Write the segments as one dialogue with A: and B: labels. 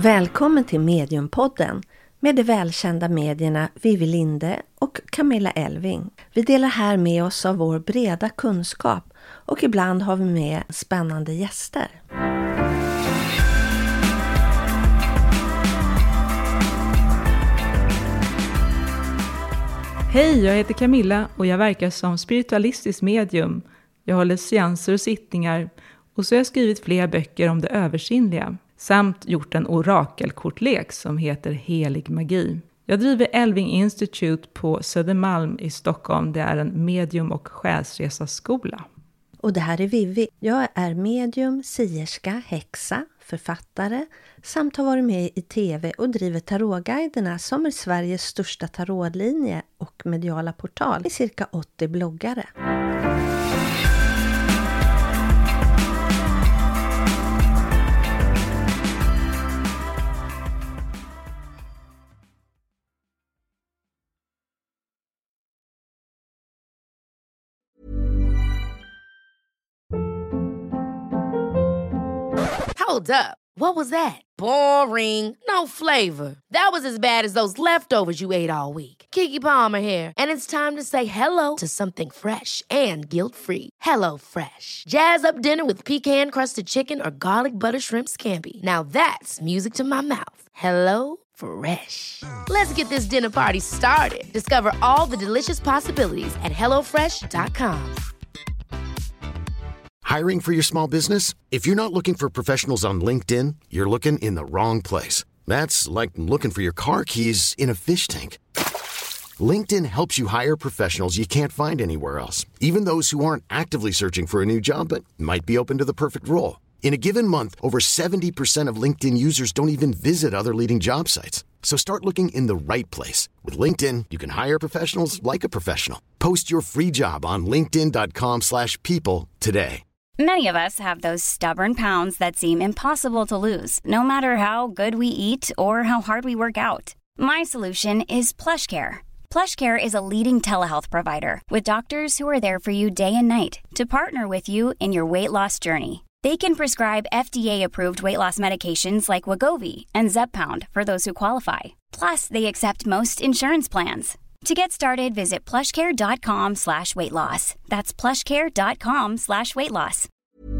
A: Välkommen till Mediumpodden med de välkända medierna Vivi Linde och Camilla Elving. Vi delar här med oss av vår breda kunskap och ibland har vi med spännande gäster.
B: Hej, jag heter Camilla och jag verkar som spiritualistisk medium. Jag håller seanser och sittningar och så har jag skrivit flera böcker om det översinnliga. Samt gjort en orakelkortlek som heter Helig magi. Jag driver Elving Institute på Södermalm i Stockholm. Det är en medium- och själsresaskola.
A: Och det här är Vivi. Jag är medium, sierska, häxa, författare samt har varit med i tv och driver tarotguiderna som är Sveriges största tarotlinje och mediala portal i cirka 80 bloggare.
C: Hold up. What was that? Boring. No flavor. That was as bad as those leftovers you ate all week. Keke Palmer here, and it's time to say hello to something fresh and guilt-free. Hello Fresh. Jazz up dinner with pecan-crusted chicken or garlic butter shrimp scampi. Now that's music to my mouth. Hello Fresh. Let's get this dinner party started. Discover all the delicious possibilities at hellofresh.com.
D: Hiring for your small business? If you're not looking for professionals on LinkedIn, you're looking in the wrong place. That's like looking for your car keys in a fish tank. LinkedIn helps you hire professionals you can't find anywhere else, even those who aren't actively searching for a new job but might be open to the perfect role. In a given month, over 70% of LinkedIn users don't even visit other leading job sites. So start looking in the right place. With LinkedIn, you can hire professionals like a professional. Post your free job on linkedin.com/people today.
E: Many of us have those stubborn pounds that seem impossible to lose, no matter how good we eat or how hard we work out. My solution is PlushCare. PlushCare is a leading telehealth provider with doctors who are there for you day and night to partner with you in your weight loss journey. They can prescribe FDA-approved weight loss medications like Wegovy and Zepbound for those who qualify. Plus, they accept most insurance plans. To get started, visit plushcare.com/weightloss. That's plushcare.com/weightloss.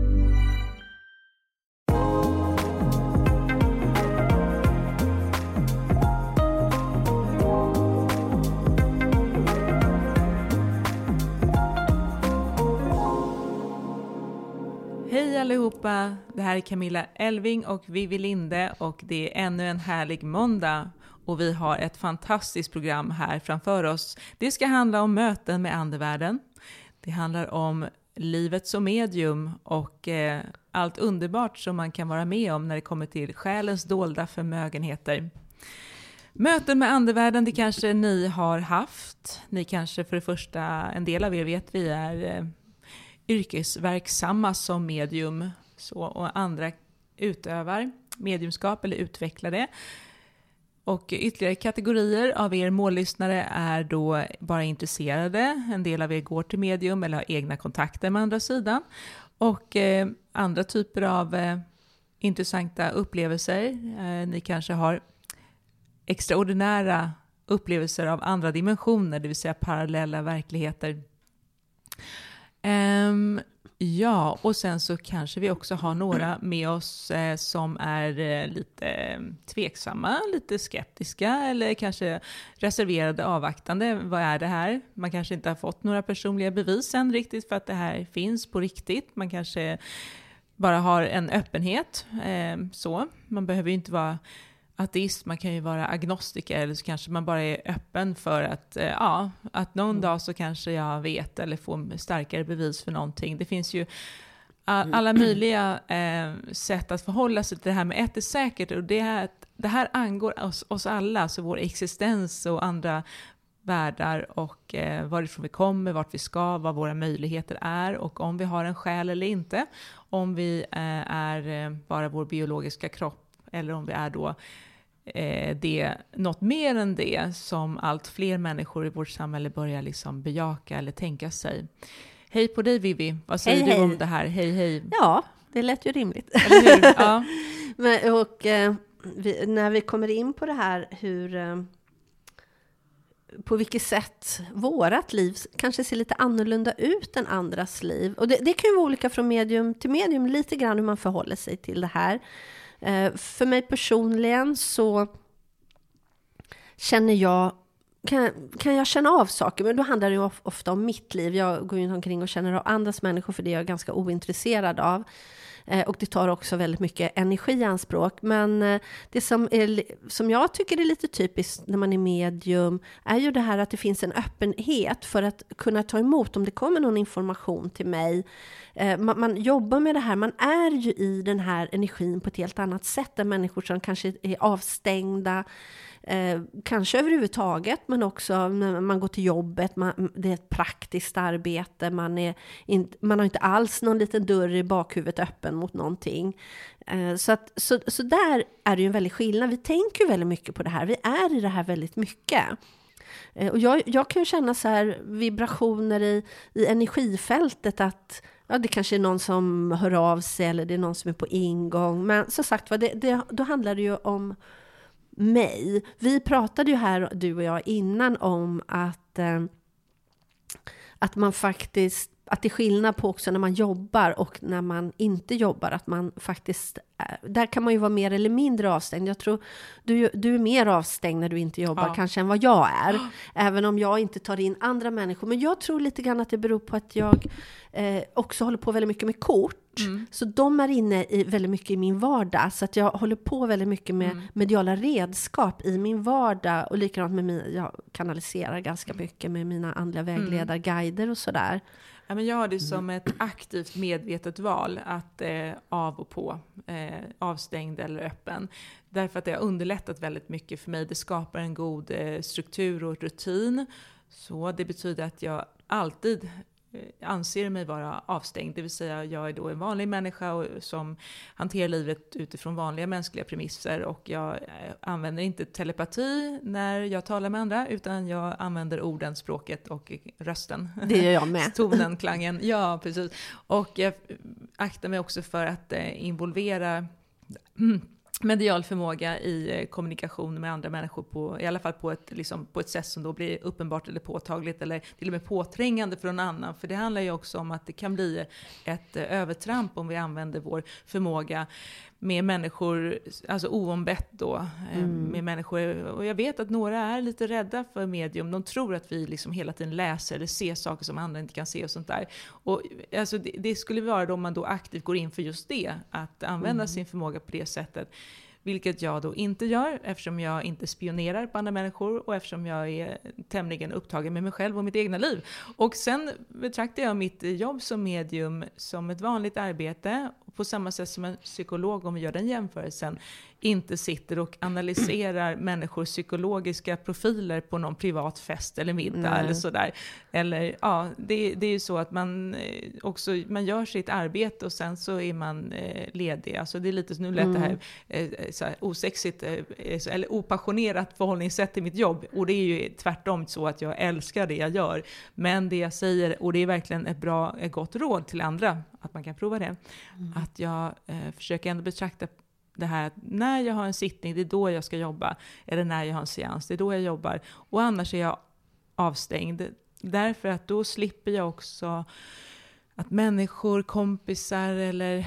B: Hej allihopa, det här är Camilla Elving och Vivi Linde och det är ännu en härlig måndag. Och vi har ett fantastiskt program här framför oss. Det ska handla om möten med andevärlden. Det handlar om livet som medium och allt underbart som man kan vara med om när det kommer till själens dolda förmögenheter. Möten med andevärlden, det kanske ni har haft. Ni kanske för det första, en del av er vet vi är yrkesverksamma som medium. Och andra utövar mediumskap eller utvecklar det. Och ytterligare kategorier av er mållyssnare är då bara intresserade. En del av er går till medium eller har egna kontakter med andra sidan. Och andra typer av intressanta upplevelser. Ni kanske har extraordinära upplevelser av andra dimensioner, det vill säga parallella verkligheter. Ja, och sen så kanske vi också har några med oss som är lite tveksamma, lite skeptiska eller kanske reserverade, avvaktande. Vad är det här? Man kanske inte har fått några personliga bevis än riktigt för att det här finns på riktigt. Man kanske bara har en öppenhet. Så. Man behöver ju inte vara ateist, man kan ju vara agnostiker eller så kanske man bara är öppen för att någon dag så kanske jag vet eller får starkare bevis för någonting. Det finns ju alla möjliga sätt att förhålla sig till det här, med ett är säkert och det här angår oss alla, så vår existens och andra världar och varifrån vi kommer, vart vi ska, vad våra möjligheter är och om vi har en själ eller inte, om vi är bara vår biologiska kropp eller om vi är då något mer än det som allt fler människor i vårt samhälle börjar liksom bejaka eller tänka sig. Hej på dig Vivi, vad säger du om det här? Hej.
A: Ja, det lät ju rimligt.
B: Eller hur? Ja.
A: när vi kommer in på det här på vilket sätt vårat liv kanske ser lite annorlunda ut än andras liv. Och det kan ju vara olika från medium till medium, lite grann hur man förhåller sig till det här. För mig personligen så känner jag, kan jag känna av saker, men då handlar det ju ofta om mitt liv. Jag går ju omkring och känner av andras människor, för det är jag ganska ointresserad av. Och det tar också väldigt mycket energi i anspråk. Men det som jag tycker är lite typiskt när man är medium är ju det här att det finns en öppenhet för att kunna ta emot om det kommer någon information till mig. Man jobbar med det här, man är ju i den här energin på ett helt annat sätt än människor som kanske är avstängda. Kanske överhuvudtaget, men också när man går till jobbet, det är ett praktiskt arbete, man har inte alls någon liten dörr i bakhuvudet öppen mot någonting. Så där är det ju en väldig skillnad. Vi tänker ju väldigt mycket på det här, vi är i det här väldigt mycket. Och jag kan ju känna så här vibrationer i energifältet, att det kanske är någon som hör av sig, eller det är någon som är på ingång. Men så sagt, då handlar det ju om mig. Vi pratade ju här, du och jag, innan om att man faktiskt, att det är skillnad på också när man jobbar och när man inte jobbar, att man faktiskt, där kan man ju vara mer eller mindre avstängd. Jag tror du är mer avstängd när du inte jobbar kanske än vad jag är, även om jag inte tar in andra människor. Men jag tror lite grann att det beror på att jag också håller på väldigt mycket med kort. Så de är inne väldigt mycket i min vardag, så att jag håller på väldigt mycket med mediala redskap i min vardag, och likadant med jag kanaliserar ganska mycket med mina andliga vägledarguider och sådär.
B: Ja, men jag har det som ett aktivt medvetet val att av och på, avstängd eller öppen. Därför att det har underlättat väldigt mycket för mig. Det skapar en god struktur och rutin. Så det betyder att jag alltid anser mig vara avstängd. Det vill säga jag är då en vanlig människa som hanterar livet utifrån vanliga mänskliga premisser. Och jag använder inte telepati när jag talar med andra, utan jag använder orden, språket och rösten.
A: Det gör jag med.
B: Tonen, klangen. Ja, precis. Och jag aktar mig också för att involvera medial förmåga i kommunikation med andra människor i alla fall på ett sätt som då blir uppenbart eller påtagligt, eller till och med påträngande för någon annan. För det handlar ju också om att det kan bli ett övertramp om vi använder vår förmåga med människor, alltså oombett då, med människor. Och jag vet att några är lite rädda för medium. De tror att vi liksom hela tiden läser eller ser saker som andra inte kan se och sånt där. Och alltså det skulle vara då om man då aktivt går in för just det, att använda sin förmåga på det sättet. Vilket jag då inte gör, eftersom jag inte spionerar på andra människor och eftersom jag är tämligen upptagen med mig själv och mitt egna liv. Och sen betraktar jag mitt jobb som medium som ett vanligt arbete, på samma sätt som en psykolog, om vi gör den jämförelsen, inte sitter och analyserar människors psykologiska profiler på någon privat fest eller middag eller sådär. Eller ja, det är ju så att man gör sitt arbete och sen så är man ledig. Alltså det är lite, nu lät det här så här osexigt eller opassionerat förhållningssätt till mitt jobb. Och det är ju tvärtom så att jag älskar det jag gör. Men det jag säger, och det är verkligen ett gott råd till andra, att man kan prova det. Att jag försöker ändå betrakta det här att när jag har en sittning, det är då jag ska jobba. Eller när jag har en seans, det är då jag jobbar. Och annars är jag avstängd. Därför att då slipper jag också att människor, kompisar eller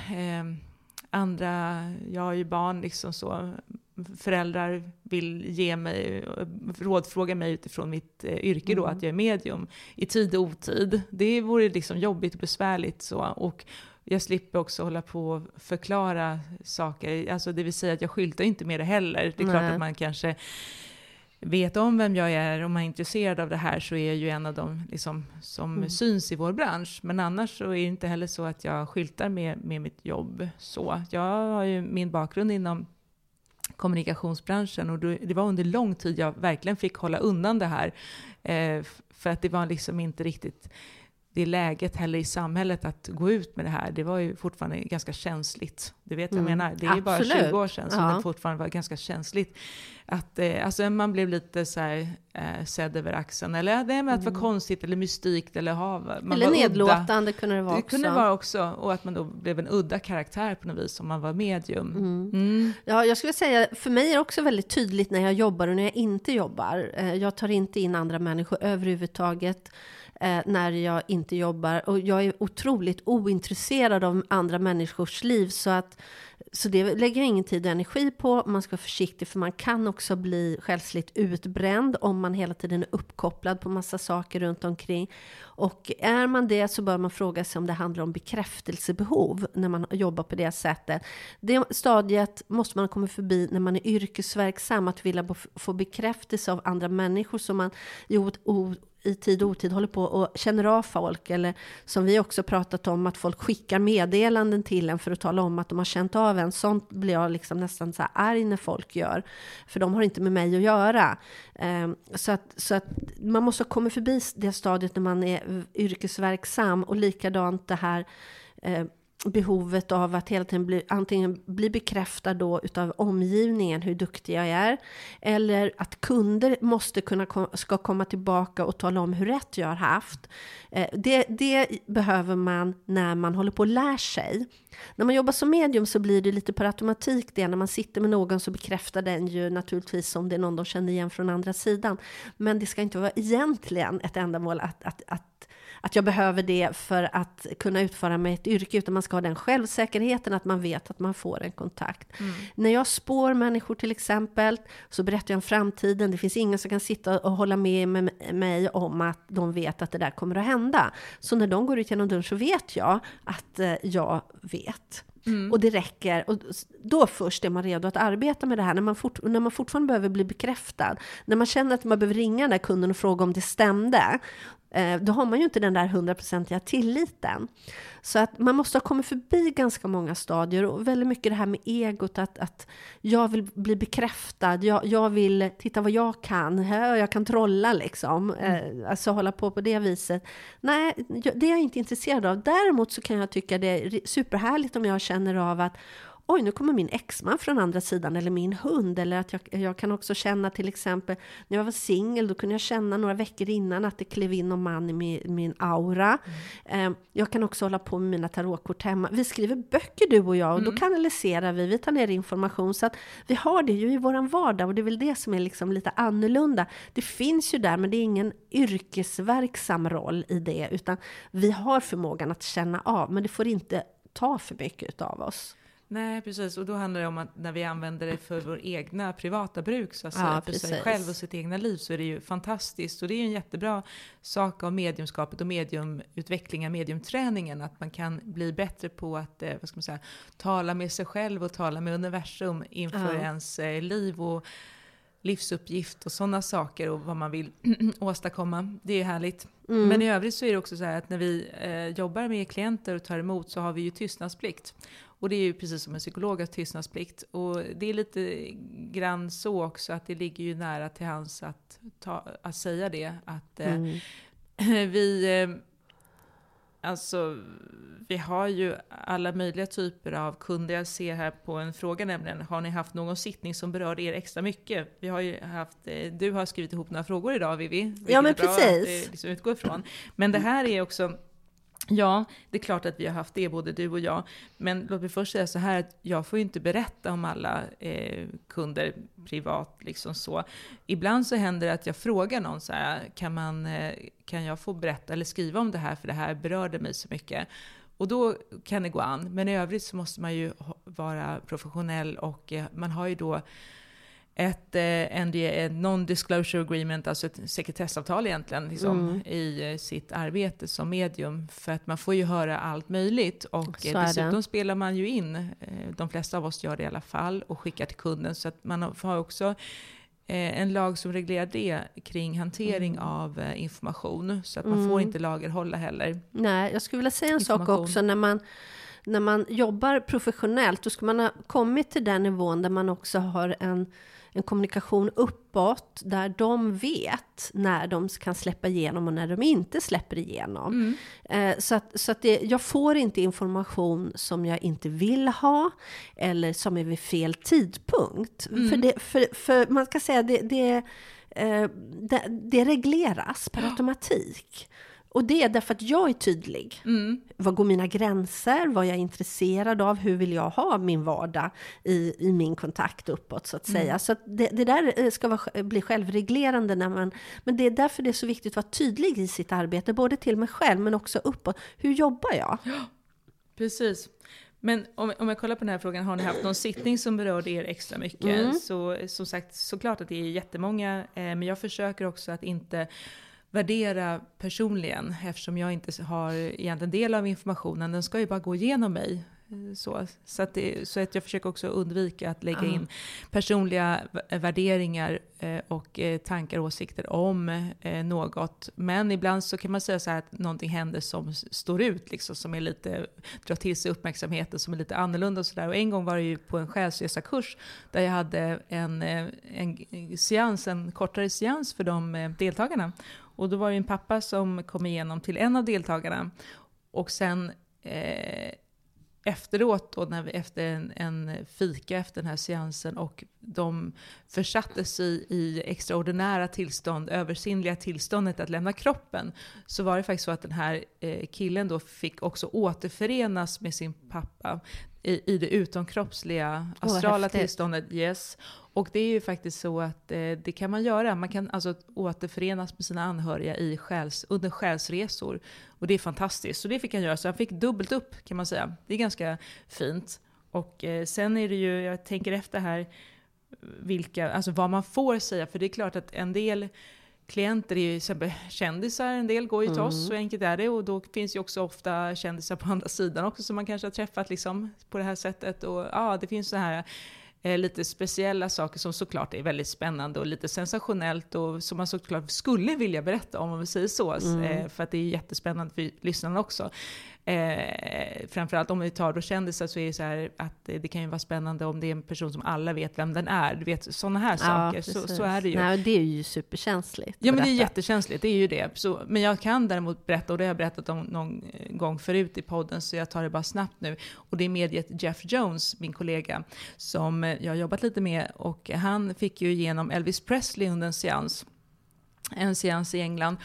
B: andra, jag har ju barn liksom så, föräldrar vill ge mig, rådfråga mig utifrån mitt yrke då, att jag är medium i tid och otid. Det vore liksom jobbigt och besvärligt så, och jag slipper också hålla på och förklara saker, alltså det vill säga att jag skyltar inte med det heller. Det är klart att man kanske vet om vem jag är, om man är intresserad av det här, så är jag ju en av dem liksom, som syns i vår bransch. Men annars så är det inte heller så att jag skyltar med mitt jobb. Så jag har ju min bakgrund inom kommunikationsbranschen, och det var under lång tid jag verkligen fick hålla undan det här, för att det var liksom inte riktigt det läget heller i samhället att gå ut med det här. Det var ju fortfarande ganska känsligt. Det vet jag menar. Det är ju bara 20 år sedan som det fortfarande var ganska känsligt. Att alltså man blev lite så här sedd över axeln. Eller det med att vara konstigt eller mystikt. Eller
A: eller nedlåtande kunde det vara också.
B: Det kunde vara också. Och att man då blev en udda karaktär på något vis om man var medium.
A: Ja, jag skulle säga, för mig är det också väldigt tydligt när jag jobbar och när jag inte jobbar. Jag tar inte in andra människor överhuvudtaget när jag inte jobbar. Och jag är otroligt ointresserad av andra människors liv, så det lägger jag ingen tid och energi på. Man ska vara försiktig, för man kan också bli själsligt utbränd om man hela tiden är uppkopplad på massa saker runt omkring. Och är man det, så bör man fråga sig om det handlar om bekräftelsebehov när man jobbar på det sättet. Det stadiet måste man komma förbi när man är yrkesverksam, att vilja få bekräftelse av andra människor som man i tid och otid håller på och känner av folk, eller som vi också pratat om, att folk skickar meddelanden till en för att tala om att de har känt av en. Sånt blir jag liksom nästan så här arg när folk gör, för de har inte med mig att göra. Så att man måste komma förbi det stadiet när man är yrkesverksam, och likadant det här behovet av att hela tiden antingen bli bekräftad då utav omgivningen hur duktig jag är, eller att kunder ska komma tillbaka och tala om hur rätt jag har haft. Det behöver man när man håller på att lära sig. När man jobbar som medium så blir det lite per automatik det. När man sitter med någon så bekräftar den ju naturligtvis om det är någon de känner igen från andra sidan. Men det ska inte vara egentligen ett ändamål att jag behöver det för att kunna utföra med ett yrke, utan man ska ha den självsäkerheten att man vet att man får en kontakt. När jag spår människor till exempel, så berättar jag om framtiden. Det finns ingen som kan sitta och hålla med mig om att de vet att det där kommer att hända. Så när de går ut genom dörren så vet jag att jag vet. Och det räcker. Och då först är man redo att arbeta med det här. När man fortfarande behöver bli bekräftad. När man känner att man behöver ringa den där kunden och fråga om det stämde. Då har man ju inte den där 100% tilliten. Så att man måste ha kommit förbi ganska många stadier. Och väldigt mycket det här med egot. Att jag vill bli bekräftad. Jag vill titta vad jag kan. Jag kan trolla liksom. Alltså hålla på det viset. Nej, det är jag inte intresserad av. Däremot så kan jag tycka det är superhärligt om jag känner av att oj, nu kommer min exman från andra sidan, eller min hund, eller att jag kan också känna till exempel, när jag var singel, då kunde jag känna några veckor innan att det klev in någon man i min aura. Jag kan också hålla på med mina tarotkort hemma. Vi skriver böcker du och jag, och då kanaliserar vi tar ner information, så att vi har det ju i våran vardag, och det är väl det som är liksom lite annorlunda. Det finns ju där, men det är ingen yrkesverksam roll i det, utan vi har förmågan att känna av, men det får inte ta för mycket av oss.
B: Nej, precis. Och då handlar det om att när vi använder det för vår egna privata bruk, så att säga, för sig själv och sitt egna liv, så är det ju fantastiskt. Och det är ju en jättebra sak av mediumskapet och mediumutvecklingen, mediumträningen, att man kan bli bättre på att tala med sig själv och tala med universum inför ens liv och livsuppgift och sådana saker, och vad man vill åstadkomma. Det är härligt. Men i övrigt så är det också så här att när vi jobbar med klienter och tar emot, så har vi ju tystnadsplikt. Och det är ju precis som en psykolog har tystnadsplikt. Och det är lite grann så också, att det ligger ju nära till hands att säga det. Att vi har ju alla möjliga typer av kunder. Jag ser här på en fråga, nämligen, har ni haft någon sittning som berör er extra mycket? Vi har ju haft, du har skrivit ihop några frågor idag, Vivi.
A: Ja, men precis.
B: Det liksom utgår ifrån. Men det här är också... Ja, det är klart att vi har haft det, både du och jag. Men låt mig först säga så här, att jag får ju inte berätta om alla kunder privat. Liksom så. Ibland så händer det att jag frågar någon så här, kan jag få berätta eller skriva om det här, för det här berörde mig så mycket. Och då kan det gå an. Men i övrigt så måste man ju vara professionell, och man har ju då ett non-disclosure agreement, alltså ett sekretessavtal egentligen liksom, i sitt arbete som medium, för att man får ju höra allt möjligt, och dessutom spelar man ju in, de flesta av oss gör det i alla fall, och skickar till kunden, så att man har också en lag som reglerar det kring hantering av information, så att man får inte lagerhålla heller. Nej,
A: jag skulle vilja säga en sak också, när man jobbar professionellt, då ska man ha kommit till den nivån där man också har en kommunikation uppåt där de vet när de kan släppa igenom och när de inte släpper igenom. Så att jag får inte information som jag inte vill ha eller som är vid fel tidpunkt. För man ska säga det regleras per automatik. Och det är därför att jag är tydlig. Vad går mina gränser? Vad jag är intresserad av? Hur vill jag ha min vardag i min kontakt uppåt så att säga. Så att det där ska bli självreglerande. Men det är därför det är så viktigt att vara tydlig i sitt arbete. Både till mig själv men också uppåt. Hur jobbar jag?
B: Ja, precis. Men om jag kollar på den här frågan, har ni haft någon sittning som berörde er extra mycket? Så som sagt, såklart att det är jättemånga. Men jag försöker också att inte värdera personligen, eftersom jag inte har egentligen del av informationen. Den ska ju bara gå igenom mig. Så att jag försöker också undvika att lägga in personliga värderingar och tankar och åsikter om något. Men ibland så kan man säga så här att någonting händer som står ut, liksom, som är lite, drar till sig uppmärksamheten, som är lite annorlunda och sådär. Och en gång var det ju på en själsresakurs där jag hade en kortare seans för de deltagarna. Och då var det en pappa som kom igenom till en av deltagarna. Och sen efteråt då, efter en fika efter den här seansen, och de försattes i extraordinära tillstånd, översinnliga tillståndet att lämna kroppen, så var det faktiskt så att den här killen då fick också återförenas med sin pappa i det utomkroppsliga astrala tillståndet. Yes. Och det är ju faktiskt så att det kan man göra. Man kan alltså återförenas med sina anhöriga under själsresor. Och det är fantastiskt. Så det fick han göra. Så han fick dubbelt upp, kan man säga. Det är ganska fint. Och sen är det ju, jag tänker efter här, vad man får säga. För det är klart att en del klienter är ju exempel kändisar, en del går ju till oss, så enkelt är det. Och då finns ju också ofta kändisar på andra sidan också som man kanske har träffat liksom, på det här sättet. Och det finns så här lite speciella saker som såklart är väldigt spännande och lite sensationellt och som man såklart skulle vilja berätta om vi säger så. För att det är jättespännande för lyssnarna också. Framförallt om vi tar då kändisar, så är det så här att det kan ju vara spännande om det är en person som alla vet vem den är. Du vet, sådana här saker. Så är det ju.
A: Nej, det är ju superkänsligt.
B: Ja, men det är jättekänsligt. Det är ju det. Men jag kan däremot berätta, och det har jag berättat om någon gång förut i podden, så jag tar det bara snabbt nu. Och det är mediet Jeff Jones, min kollega, som jag har jobbat lite med. Och han fick ju igenom Elvis Presley under en seans i England.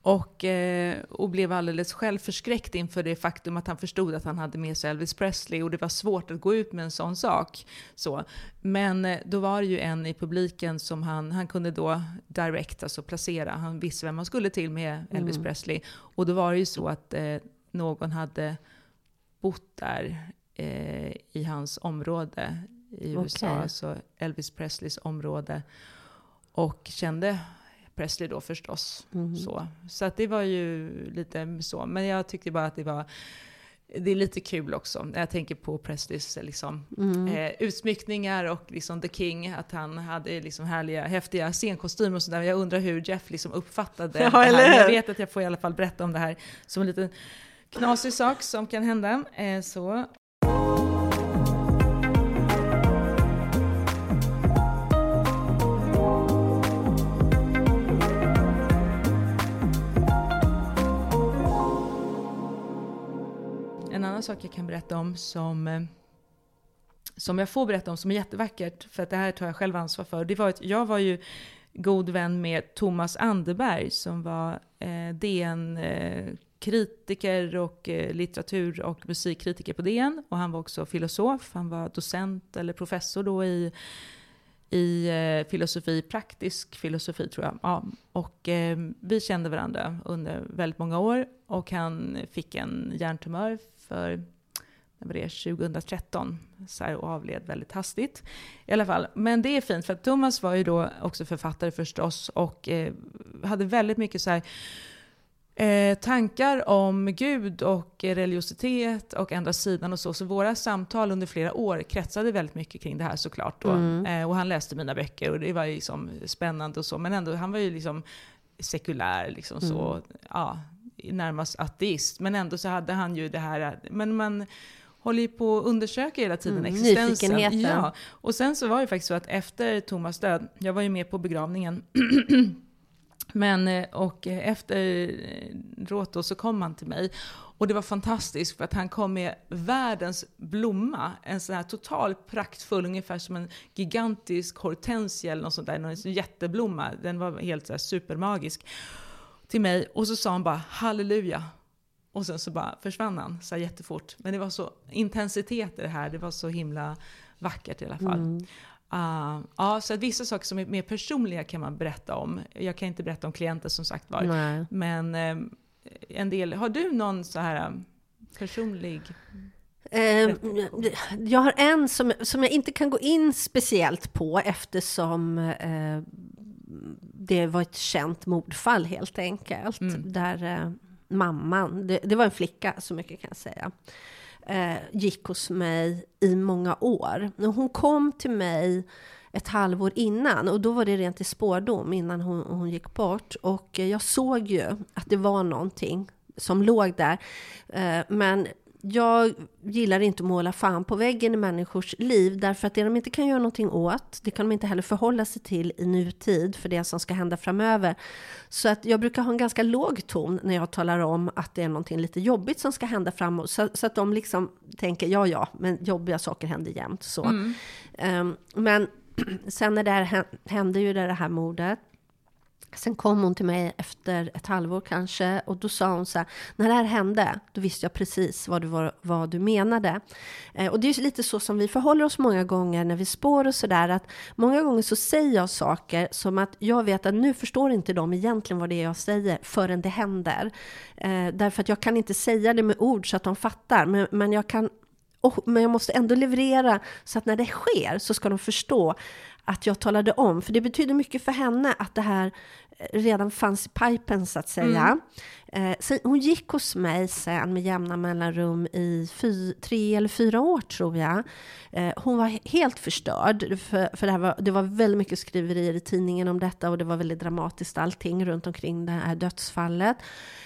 B: Och blev alldeles själv förskräckt inför det faktum att han förstod att han hade med sig Elvis Presley. Och det var svårt att gå ut med en sån sak. Men då var det ju en i publiken som han kunde då direkt, alltså placera. Han visste vem man skulle till med Elvis Presley. Och då var det ju så att någon hade bott där i hans område i USA. Alltså Elvis Presleys område. Och kände Presley då förstås. Så att det var ju lite så. Men jag tyckte bara att det är lite kul också. Jag tänker på Presleys liksom, utsmyckningar och liksom The King, att han hade liksom härliga, häftiga scenkostymer och sådär. Jag undrar hur Jeff liksom uppfattade det här. Jag vet att jag får i alla fall berätta om det här som en liten knasig sak som kan hända. Så. En annan sak jag kan berätta om som jag får berätta om, som är jättevackert, för att det här tar jag själv ansvar för. Det var att jag var ju god vän med Thomas Anderberg som var DN-kritiker och litteratur- och musikkritiker på DN. Och han var också filosof, han var docent eller professor då i filosofi, praktisk filosofi tror jag. Ja. Och vi kände varandra under väldigt många år, och han fick en hjärntumör för 2013 så här, och avled väldigt hastigt i alla fall. Men det är fint, för att Thomas var ju då också författare förstås, och hade väldigt mycket så här tankar om Gud och religiositet och andra sidan och så våra samtal under flera år kretsade väldigt mycket kring det här såklart då. Och han läste mina böcker och det var ju liksom spännande och så, men ändå han var ju liksom sekulär liksom så, närmast ateist, men ändå så hade han ju det här, håller ju på att undersöka hela tiden existensen.
A: Nyfikenheten.
B: Ja. Och sen så var det faktiskt så att efter Thomas död, jag var ju med på begravningen, och efteråt då så kom han till mig. Och det var fantastiskt för att han kom med världens blomma. En sån här total praktfull, ungefär som en gigantisk hortensia eller något sånt där. En jätteblomma. Den var helt så här supermagisk till mig. Och så sa han bara halleluja. Och sen så bara försvann han så här jättefort. Men det var så intensitet i det här. Det var så himla vackert i alla fall. Ja, så att vissa saker som är mer personliga kan man berätta om. Jag kan inte berätta om klienter som sagt var.
A: Nej.
B: Men en del, har du någon så här personlig?
A: Jag har en som jag inte kan gå in speciellt på eftersom det var ett känt mordfall helt enkelt. Där mamman, det var en flicka så mycket kan jag säga, gick hos mig i många år. Hon kom till mig ett halvår innan och då var det rent i spårdom innan hon gick bort. Och jag såg ju att det var någonting som låg där. Men jag gillar inte att måla fan på väggen i människors liv därför att det de inte kan göra någonting åt, det kan de inte heller förhålla sig till i nutid för det som ska hända framöver. Så att jag brukar ha en ganska låg ton när jag talar om att det är någonting lite jobbigt som ska hända framåt. Så att de liksom tänker, ja, men jobbiga saker händer jämt. Så. Men sen när det här hände ju det här mordet. Sen kom hon till mig efter ett halvår kanske och då sa hon så här, när det här hände då visste jag precis vad du menade. Och det är lite så som vi förhåller oss många gånger när vi spår och sådär, att många gånger så säger jag saker som att jag vet att nu förstår inte de egentligen vad det är jag säger förrän det händer. Därför att jag kan inte säga det med ord så att de fattar, men jag måste ändå leverera så att när det sker så ska de förstå att jag talade om. För det betyder mycket för henne att det här redan fanns i pipen så att säga. Så hon gick hos mig sen med jämna mellanrum i 3 eller 4 år tror jag. Hon var helt förstörd för det var väldigt mycket skriverier i tidningen om detta och det var väldigt dramatiskt allting runt omkring det här dödsfallet.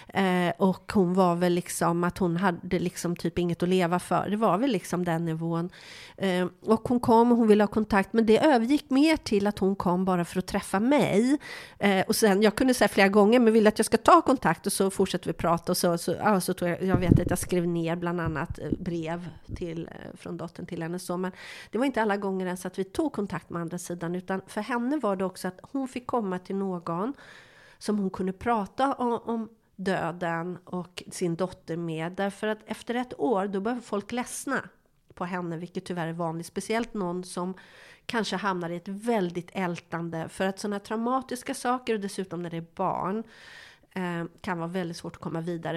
A: Och hon var väl liksom att hon hade liksom typ inget att leva för. Det var väl liksom den nivån. Och hon kom och hon ville ha kontakt, men det övergick mer till att hon kom bara för att träffa mig. Och sen, jag kunde säga flera gånger, men ville att jag ska ta kontakt och så fortsätter vi prata. Och så tog jag vet att jag skrev ner bland annat brev från dottern till henne. Så, men det var inte alla gånger ens att vi tog kontakt med andra sidan, utan för henne var det också att hon fick komma till någon som hon kunde prata om döden och sin dotter med. Därför att efter 1 år då börjar folk ledsna på henne, vilket tyvärr är vanligt. Speciellt någon som kanske hamnar i ett väldigt ältande. För att sådana traumatiska saker och dessutom när det är barn kan vara väldigt svårt att komma vidare.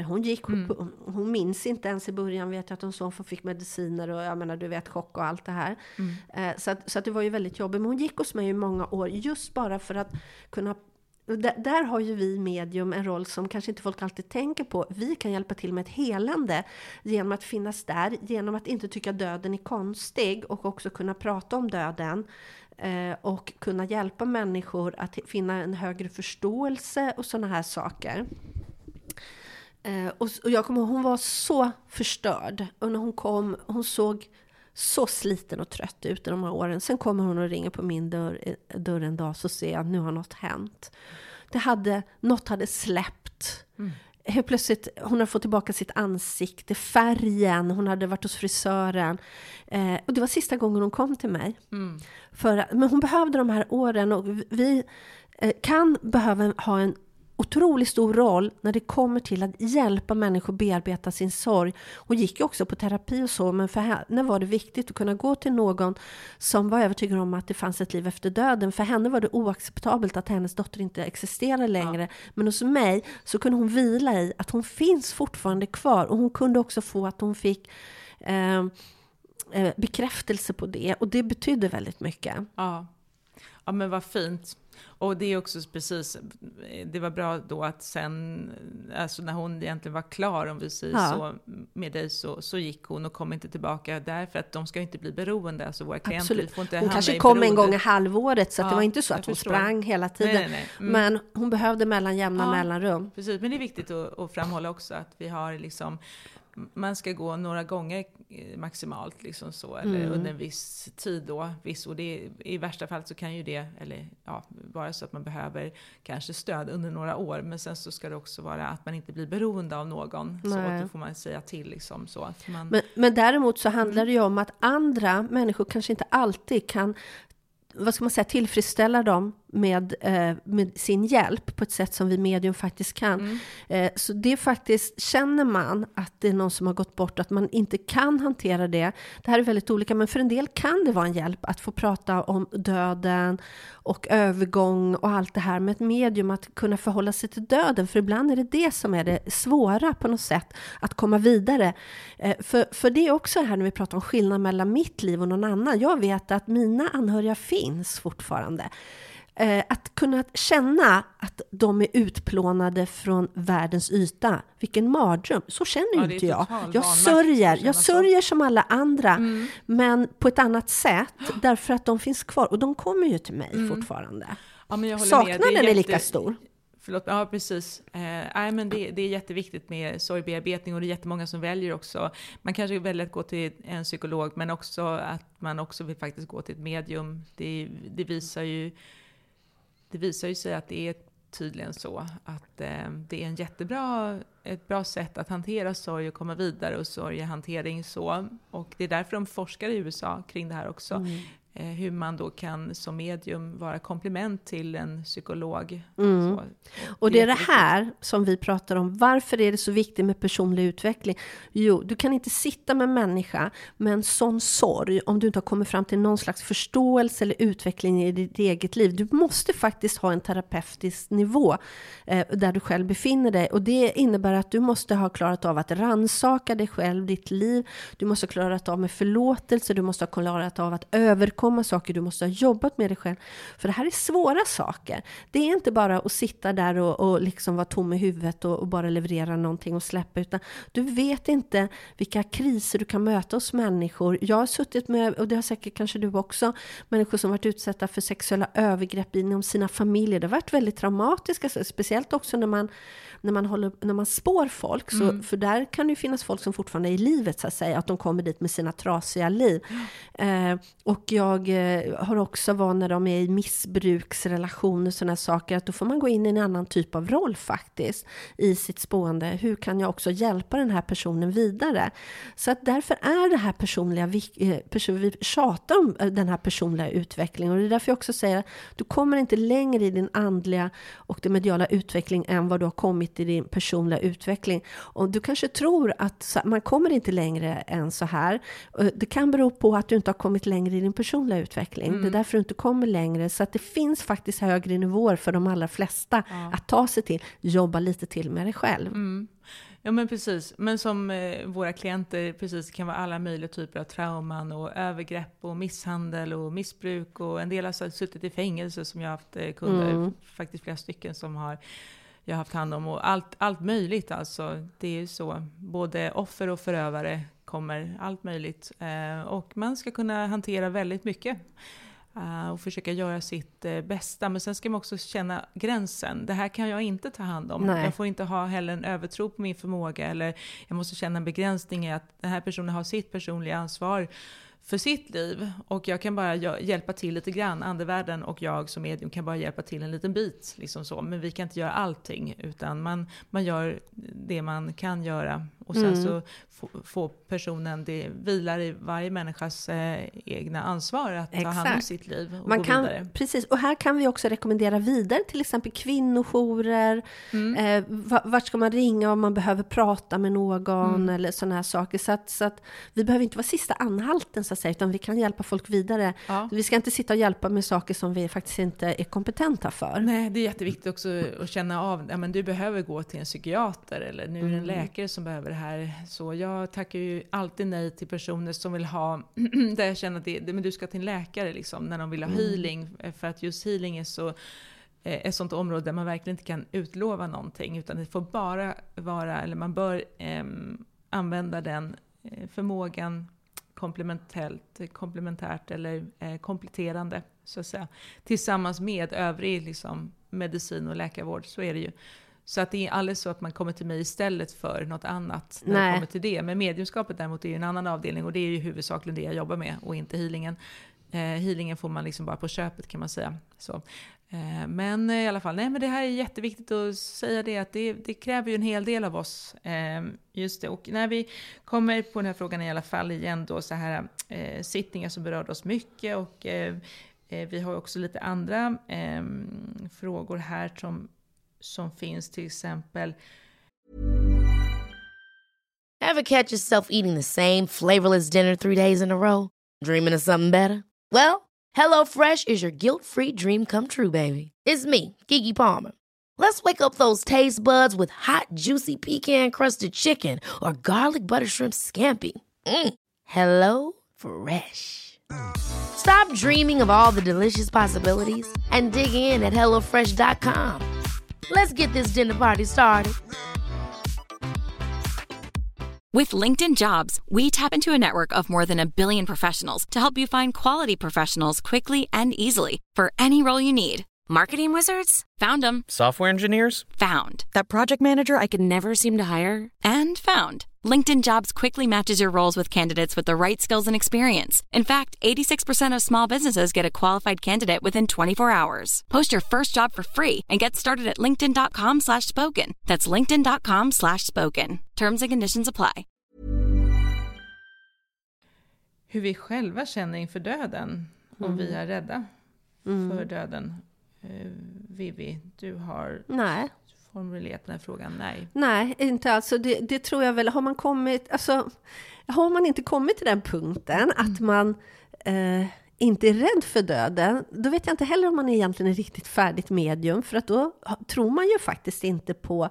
A: Hon minns inte ens i början, vet jag, att hon fick mediciner och jag menar, du vet, chock och allt det här. Så att det var ju väldigt jobbigt. Men hon gick hos mig i många år just bara för att kunna. Där har ju vi medium en roll som kanske inte folk alltid tänker på. Vi kan hjälpa till med ett helande genom att finnas där, genom att inte tycka döden är konstig och också kunna prata om döden och kunna hjälpa människor att finna en högre förståelse och sådana här saker. Och jag kommer ihåg, hon var så förstörd och när hon kom, hon såg så sliten och trött ut i de här åren. Sen kommer hon och ringer på min dörr en dag, så ser jag, nu har något hänt. Något hade släppt. Helt plötsligt, hon hade fått tillbaka sitt ansikte, färgen, hon hade varit hos frisören. Och det var sista gången hon kom till mig. Men hon behövde de här åren och vi kan behöva ha en otroligt stor roll när det kommer till att hjälpa människor bearbeta sin sorg. Hon gick ju också på terapi och så, men för henne var det viktigt att kunna gå till någon som var övertygad om att det fanns ett liv efter döden. För henne var det oacceptabelt att hennes dotter inte existerar längre. Ja. Men hos mig så kunde hon vila i att hon finns fortfarande kvar, och hon kunde också få att hon fick bekräftelse på det, och det betydde väldigt mycket.
B: Ja, men vad fint. Och det är också precis, det var bra då att sen, alltså när hon egentligen var klar, om vi säger så, med dig, så gick hon och kom inte tillbaka, därför att de ska inte bli beroende, alltså våra klienter får inte. Hon
A: kanske kom en gång i halvåret, så att det var inte så att hon sprang hela tiden. Nej. Men hon behövde jämna mellanrum.
B: Precis, men det är viktigt att framhålla också att vi har liksom man ska gå några gånger maximalt liksom så, eller under en viss tid då. Och det, i värsta fall så kan ju det, eller vara så att man behöver kanske stöd under några år, men sen så ska det också vara att man inte blir beroende av någon. Så att då får man säga till liksom så. Att man...
A: men däremot så handlar det ju om att andra människor kanske inte alltid kan, vad ska man säga, tillfredsställa dem med sin hjälp på ett sätt som vi medium faktiskt kan. Så det är faktiskt, känner man att det är någon som har gått bort, att man inte kan hantera det. Det här är väldigt olika, men för en del kan det vara en hjälp att få prata om döden och övergång och allt det här med ett medium, att kunna förhålla sig till döden. För ibland är det som är det svåra på något sätt, att komma vidare. För det är också här när vi pratar om skillnad mellan mitt liv och någon annan. Jag vet att mina anhöriga finns fortfarande. Att kunna känna att de är utplånade från världens yta. Vilken mardröm. Så känner inte jag. Jag sörjer som alla andra. Men på ett annat sätt. Därför att de finns kvar. Och de kommer ju till mig fortfarande.
B: Ja, men jag håller
A: Saknaden är lika stor.
B: Förlåt, ja precis. Men det är jätteviktigt med sorgbearbetning, och det är jättemånga som väljer också. Man kanske väljer att gå till en psykolog, men också att man också vill faktiskt gå till ett medium. Det visar ju sig att det är tydligen så att det är ett bra sätt att hantera sorg och komma vidare, och sorgehantering så. Och det är därför de forskar i USA kring det här också. Hur man då kan som medium vara komplement till en psykolog. Så.
A: Och det är det här som vi pratar om. Varför är det så viktigt med personlig utveckling? Jo, du kan inte sitta med en människa med en sån sorg om du inte har kommit fram till någon slags förståelse eller utveckling i ditt eget liv. Du måste faktiskt ha en terapeutisk nivå där du själv befinner dig. Och det innebär att du måste ha klarat av att ransaka dig själv, ditt liv. Du måste ha klarat av med förlåtelse. Du måste ha klarat av att överkomma saker, du måste ha jobbat med dig själv. För det här är svåra saker. Det är inte bara att sitta där och liksom vara tom i huvudet och bara leverera någonting och släppa, utan du vet inte vilka kriser du kan möta hos människor. Jag har suttit med, och det har säkert kanske du också, människor som varit utsatta för sexuella övergrepp inom sina familjer. Det har varit väldigt traumatiska, speciellt också när man spår folk. Så, för där kan det ju finnas folk som fortfarande är i livet, så att säga, att de kommer dit med sina trasiga liv. Och jag har också varit när de är i missbruksrelationer, sådana saker, att då får man gå in i en annan typ av roll faktiskt i sitt spående. Hur kan jag också hjälpa den här personen vidare? Så att därför är det här personliga, vi tjatar om den här personliga utvecklingen, och det är därför jag också säger att du kommer inte längre i din andliga och den mediala utveckling än vad du har kommit i din personliga utveckling. Och du kanske tror att man kommer inte längre än så här. Det kan bero på att du inte har kommit längre i din personliga utveckling. Det är därför du inte kommer längre. Så att det finns faktiskt högre nivåer för de allra flesta att ta sig till. Jobba lite till med dig själv.
B: Ja, men precis. Men som våra klienter, precis, kan vara alla möjliga typer av trauman och övergrepp och misshandel och missbruk. Och en del har suttit i fängelse, som jag har haft kunder, faktiskt flera stycken som jag har haft hand om. Och allt möjligt alltså. Det är ju så. Både offer och förövare kommer, allt möjligt. Och man ska kunna hantera väldigt mycket. Och försöka göra sitt bästa. Men sen ska man också känna gränsen. Det här kan jag inte ta hand om. Nej. Jag får inte ha heller en övertro på min förmåga. Eller jag måste känna en begränsning i att den här personen har sitt personliga ansvar för sitt liv. Och jag kan bara hjälpa till lite grann. Andevärlden och jag som medium kan bara hjälpa till en liten bit. Liksom så. Men vi kan inte göra allting. Utan man gör det man kan göra. Och sen så får personen, det vilar i varje människas egna ansvar att ta hand om sitt liv och gå vidare. Precis,
A: och här kan vi också rekommendera vidare, till exempel kvinnojourer. Vart ska man ringa om man behöver prata med någon eller sådana här saker. Så att vi behöver inte vara sista anhalten, så att säga, utan vi kan hjälpa folk vidare. Ja. Vi ska inte sitta och hjälpa med saker som vi faktiskt inte är kompetenta för.
B: Nej, det är jätteviktigt också att känna av, ja, men du behöver gå till en psykiater, eller nu är det en läkare som behöver det här. Så jag tackar ju alltid nej till personer som vill ha, där jag känner att men du ska till en läkare liksom, när de vill ha healing, för att just healing är så ett sånt område där man verkligen inte kan utlova någonting, utan det får bara vara, eller man bör använda den förmågan komplementärt eller kompletterande, så att säga, tillsammans med övrig liksom medicin och läkarvård. Så är det ju. Så att det är alldeles så att man kommer till mig istället för något annat när det kommer till det. Men mediumskapet däremot är ju en annan avdelning och det är ju huvudsakligen det jag jobbar med och inte healingen. Healingen får man liksom bara på köpet kan man säga. Så. Men i alla fall, nej men det här är jätteviktigt att säga det att det kräver ju en hel del av oss. Just det, och när vi kommer på den här frågan i alla fall igen då så här sittningar som berörde oss mycket och vi har också lite andra frågor här som finns till exempel.
C: Ever catch yourself eating the same flavorless dinner 3 days in a row? Dreaming of something better? Well, HelloFresh is your guilt-free dream come true, baby. It's me, Keke Palmer. Let's wake up those taste buds with hot, juicy pecan-crusted chicken or garlic butter shrimp scampi. Hello Fresh. Stop dreaming of all the delicious possibilities and dig in at HelloFresh.com. Let's get this dinner party started.
F: With LinkedIn Jobs, we tap into a network of more than 1 billion professionals to help you find quality professionals quickly and easily for any role you need. Marketing wizards? Found them.
G: Software engineers?
F: Found. That project manager I could never seem to hire? And found. LinkedIn Jobs quickly matches your roles with candidates with the right skills and experience. In fact, 86% of small businesses get a qualified candidate within 24 hours. Post your first job for free and get started at linkedin.com/spoken. That's linkedin.com/spoken. Terms and conditions apply.
B: Hur vi själva känner inför döden. Om vi är rädda för döden. Vivi, du har formulerat den här frågan.
A: Nej, inte alls. Det tror jag väl. Har man inte kommit till den punkten att man inte är rädd för döden, då vet jag inte heller om man egentligen är riktigt färdigt medium, för att då tror man ju faktiskt inte på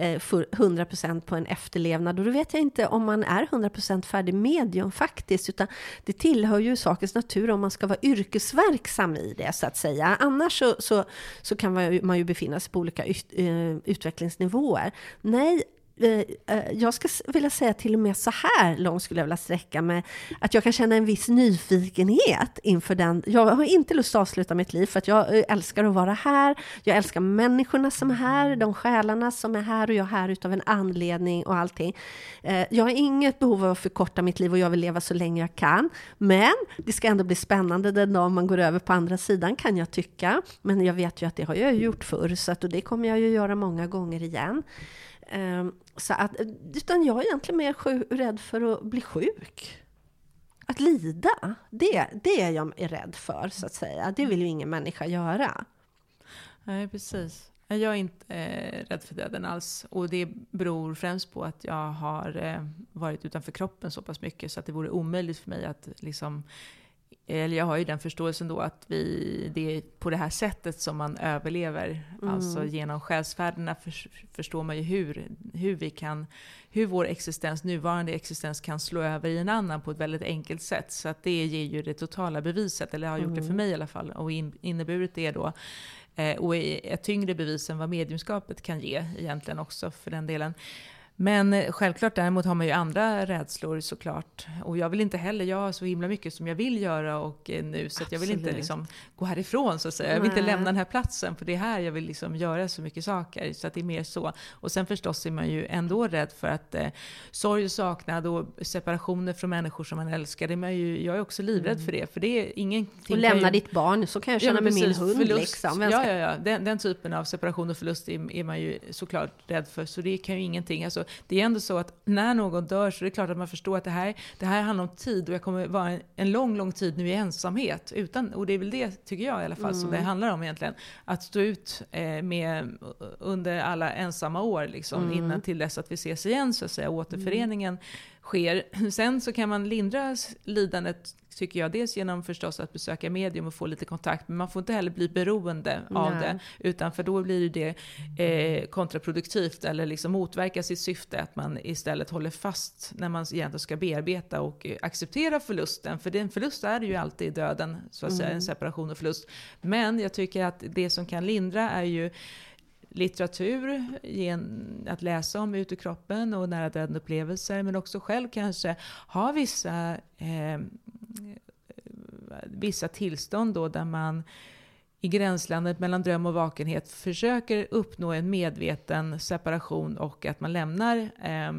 A: 100% på en efterlevnad, och då vet jag inte om man är 100% färdig medium faktiskt, utan det tillhör ju sakens natur om man ska vara yrkesverksam i det så att säga. Annars så kan man ju befinna sig på olika utvecklingsnivåer. Nej, jag ska vilja säga till och med så här långt skulle jag vilja sträcka med att jag kan känna en viss nyfikenhet inför den. Jag har inte lust att avsluta mitt liv för att jag älskar att vara här. Jag älskar människorna som är här, de själarna som är här, och jag är här utav en anledning och allting. Jag har inget behov av att förkorta mitt liv och jag vill leva så länge jag kan. Men det ska ändå bli spännande den dag man går över på andra sidan, kan jag tycka. Men jag vet ju att det har jag gjort förr, så att, och det kommer jag ju göra många gånger igen. Så att, utan jag är egentligen mer rädd för att bli sjuk. Att lida, det är jag rädd för så att säga. Det vill ju ingen människa göra.
B: Nej, precis. Jag är inte rädd för döden alls. Och det beror främst på att jag har varit utanför kroppen så pass mycket så att det vore omöjligt för mig att liksom... Eller jag har ju den förståelsen då att det är på det här sättet som man överlever. Alltså genom själsfärderna förstår man ju hur vår nuvarande existens kan slå över i en annan på ett väldigt enkelt sätt. Så att det ger ju det totala beviset, eller har gjort det för mig i alla fall. Och inneburit det då. Och ett tyngre bevis än vad mediumskapet kan ge egentligen också för den delen. Men självklart däremot har man ju andra rädslor såklart. Och jag vill inte heller, jag har så himla mycket som jag vill göra och nu. Så att jag vill inte liksom gå härifrån så att säga. Jag vill inte lämna den här platsen, för det är här jag vill liksom göra så mycket saker. Så att det är mer så. Och sen förstås är man ju ändå rädd för att sorg och saknad och separationer från människor som man älskar. Jag är också livrädd för det. För det är ingenting.
A: Och lämna ditt barn, så kan jag känna med min hund. Liksom.
B: Ja. Den typen av separation och förlust är man ju såklart rädd för. Så det kan ju ingenting. Alltså, det är ändå så att när någon dör så är det klart att man förstår att det här handlar om tid, och jag kommer vara en lång tid nu i ensamhet och det är väl det, tycker jag i alla fall, som det handlar om egentligen, att stå ut under alla ensamma år liksom, innan till dess att vi ses igen så att säga, återföreningen sker. Sen så kan man lindra lidandet, tycker jag, dels genom förstås att besöka medium och få lite kontakt, men man får inte heller bli beroende av det, utan för då blir det kontraproduktivt eller liksom motverka sitt syfte, att man istället håller fast när man egentligen ska bearbeta och acceptera förlusten, för en förlust är ju alltid döden så att säga, en separation och förlust. Men jag tycker att det som kan lindra är ju litteratur, att läsa om ut ur kroppen och nära döden upplevelser, men också själv kanske ha vissa tillstånd då där man i gränslandet mellan dröm och vakenhet försöker uppnå en medveten separation och att man lämnar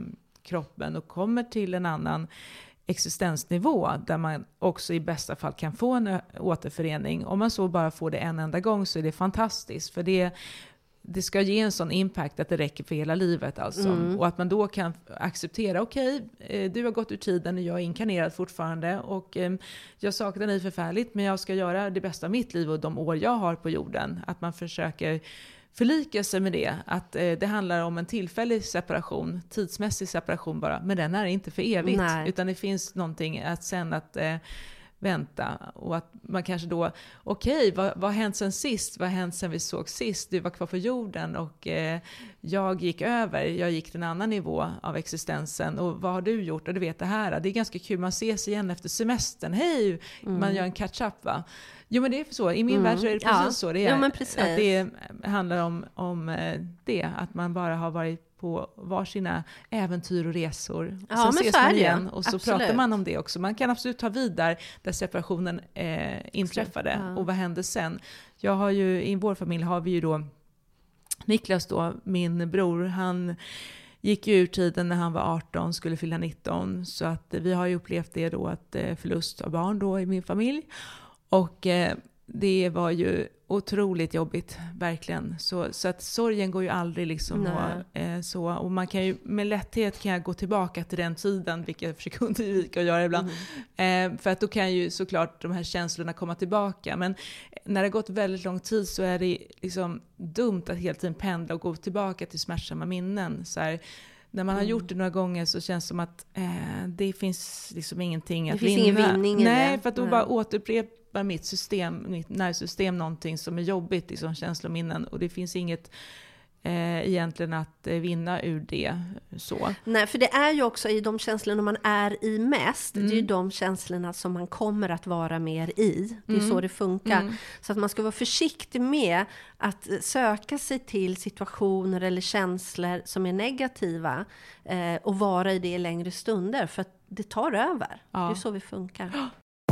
B: kroppen och kommer till en annan existensnivå där man också i bästa fall kan få en återförening. Om man så bara får det en enda gång så är det fantastiskt, för det ska ge en sån impact att det räcker för hela livet alltså. Och att man då kan acceptera, okej, du har gått ur tiden och jag är inkarnerad fortfarande och jag saknar dig förfärligt, men jag ska göra det bästa av mitt liv och de år jag har på jorden. Att man försöker förlika sig med det, att det handlar om en tillfällig separation, tidsmässig separation bara, men den är inte för evigt. Nej. Utan det finns någonting att sen att vänta, och att man kanske då, okej, vad har hänt sen sist? Vad har hänt sen vi såg sist? Du var kvar på jorden och jag gick över, jag gick till en annan nivå av existensen, och vad har du gjort? Och du vet det här, det är ganska kul, man ses igen efter semestern, hej, man gör en catch-up va? Jo, men det är så. I min värld så är det precis så. Det är,
A: ja, men precis.
B: Att det handlar om det. Att man bara har varit på varsina äventyr och resor. Och sen ses man igen och så absolut. Pratar man om det också. Man kan absolut ta vid där separationen inträffade. Ja. Och vad hände sen? Jag har ju, i vår familj har vi ju då Niklas då, min bror, han gick ju ur tiden när han var 18, skulle fylla 19. Så att vi har ju upplevt det då, att förlust av barn då i min familj. Och det var ju otroligt jobbigt, verkligen. Så att sorgen går ju aldrig liksom så. Och man kan ju, med lätthet kan jag gå tillbaka till den tiden, vilket jag försöker undvika att göra ibland. För att då kan ju såklart de här känslorna komma tillbaka. Men när det har gått väldigt lång tid så är det liksom dumt att hela tiden pendla och gå tillbaka till smärtsamma minnen. Så här, när man har gjort det några gånger så känns det som att det finns liksom ingenting att vinna. Det finns ingen vinning i det. Nej, för att då bara återupprepar mitt nervsystem någonting som är jobbigt, liksom känslominnen. Och det finns inget egentligen att vinna ur det. Så.
A: Nej, för det är ju också i de känslorna man är i mest, det är ju de känslorna som man kommer att vara mer i. Det är så det funkar. Så att man ska vara försiktig med att söka sig till situationer eller känslor som är negativa och vara i det längre stunder, för att det tar över. Ja. Det är så vi funkar.